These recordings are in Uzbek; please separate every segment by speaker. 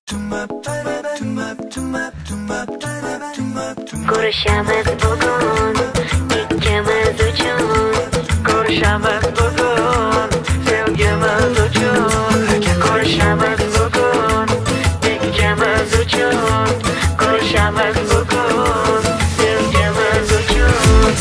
Speaker 1: Ko'rishamiz bugun ikkimiz uchun, ko'rishamiz bugun sevgimiz uchun, ko'rishamiz bugun ikkimiz uchun, ko'rishamiz bugun sevgimiz uchun.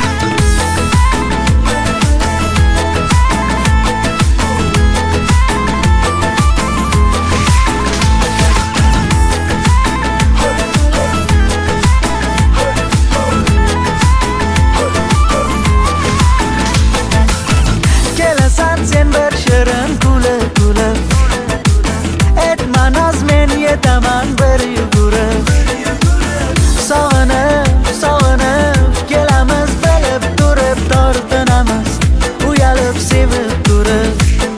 Speaker 2: Sen bir shirin kulib aytma noz, men yetaman bir yugurib. Sog'inib kelamiz bilib turib, tortinamiz uyalib sevib turib.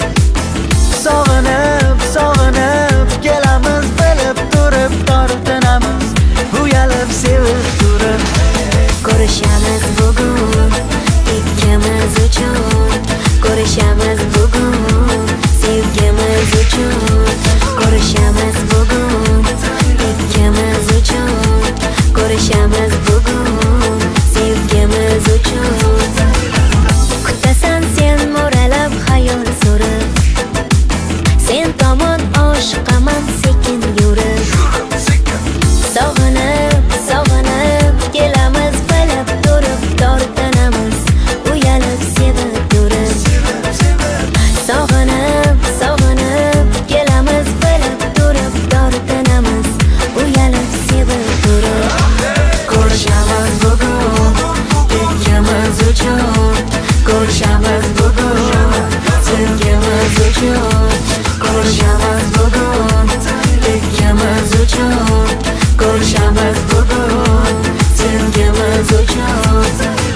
Speaker 2: Sog'inib kelamiz bilib turib, tortinamiz uyalib sevib turib.
Speaker 1: Ko'rishamiz bugun ikkimiz uchun, ko'rishamiz bugun sevgimiz uchun, ko'rishamiz bugun ikkimiz uchun, ko'rishamiz bugun sevgimiz uchun. Kutasan sen mo'ralab xayol surib, sen tomon oshiqaman sekin yurib. Sog'inib kelamiz bilib turib, tortinamiz uyalib sevib turib. Sog'inib kelamiz bilib turib, tortinamiz uyalib sevib turib.
Speaker 2: Ko'rishamiz bugun ikkimiz uchun, ko'rishamiz bugun sevgimiz uchun, ko'rishamiz bugun ikkimiz uchun, ko'rishamiz bugun sevgimiz uchun.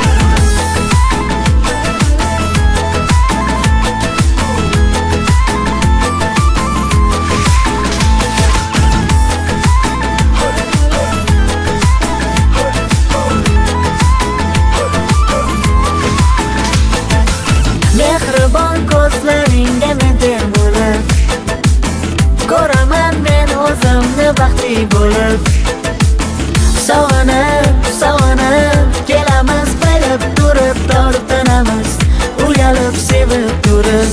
Speaker 2: Mehribon ko'zlaringga meder bo'lib, ko'raman men o'zimni baxtli bo'lib. Sog'inib kelamiz bilib turib, tortinamiz uyalib sevib turib.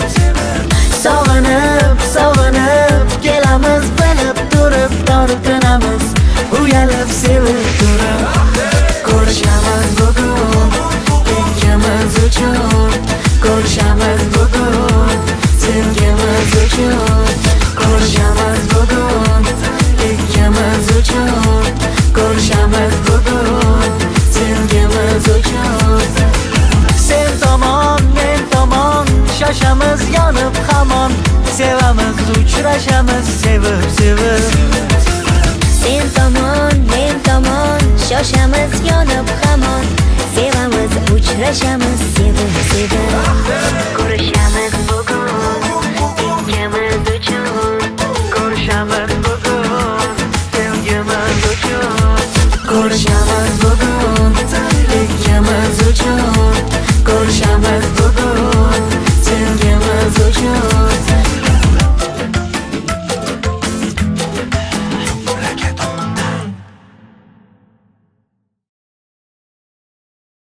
Speaker 2: Sog'inib kelamiz bilib turib, tortinamiz uyalib sevib turib. Ko'rishamiz bugun ikkimiz uchun, ko'rishamiz bugun sevgimiz uchun, ko'rishamiz bugun ikkimiz uchun, ko'rishamiz bugun sevgimiz uchun. Sen tomon men tomon shoshamiz yonib hamon, sevamiz uchrashamiz sevib.
Speaker 1: Sen tomon men tomon shoshamiz yonib hamon, sevamiz uchrashamiz sevib.